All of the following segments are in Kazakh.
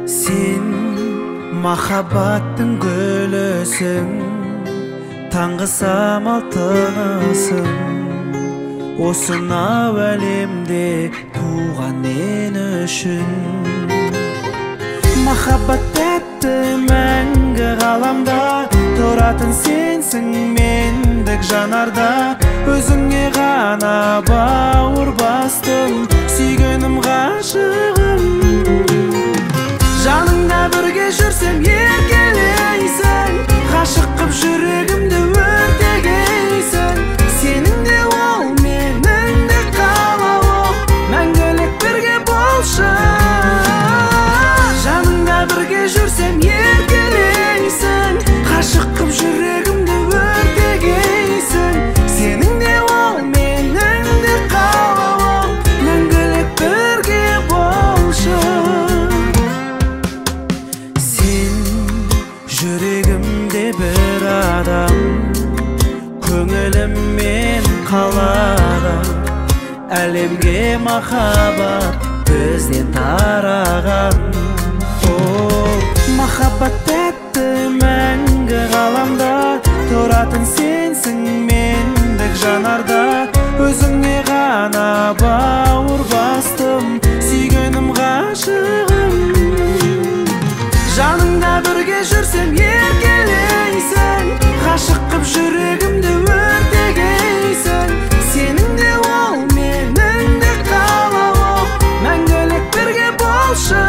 Sen махаббаттың гүлісің, таңғы самал тынысың, осынау әлемде туған мен үшін. Махаббат тәтті мәңгі ғаламда, тұратын сенсің мендік жанарда. Өзіңе ғана бауыр бастым, сүйгенім ғашығым. Жаныңда бірге жүрсем еркелейсің, ғашық қып жүрегімді өртегейсің. Сенің де ол менің де қалауым, мәңгілік бірге болшы. Жаныңда бірге жүрсем еркелейсің, ғашық қып жүрегімді өртегейсің. Сенің де ол менің де қалауым, мәңгілік бірге болшы. Жүрегімде бір адам, көңіліммен қаладым. Әлемге махаббат бізден тараған. Махаббат тәтті мәңгі ғаламда, тұратын сенсің мендік жанарда. Өзіңе ғана бауыр бастым, сүйгенім ғашығым. Жаныңда бірге жүрсем еркелейсің, ғашық қып жүрегімді өртегейсің. Сенің де ол менің де қалауым, мәңгілік бірге болшы.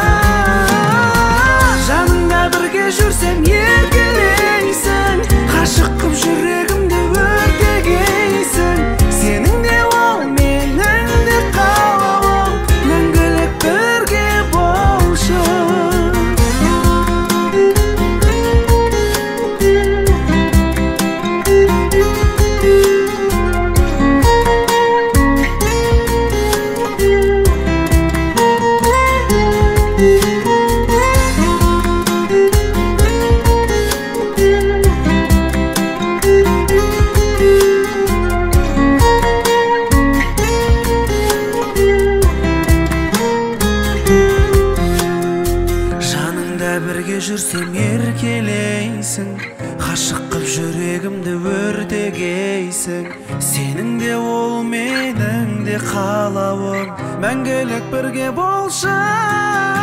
Жаныңда бірге жүрсем еркелейсің, ғашық қып жүрегімді өртегейсің. Сенің де ол менің де қалауым, мәңгілік бірге болшы. Бірге жүрсем еркелейсің, ғашық қып жүрегімді өртегейсің. Сенің де ол менің де қалауым, мәңгілік бірге болшы.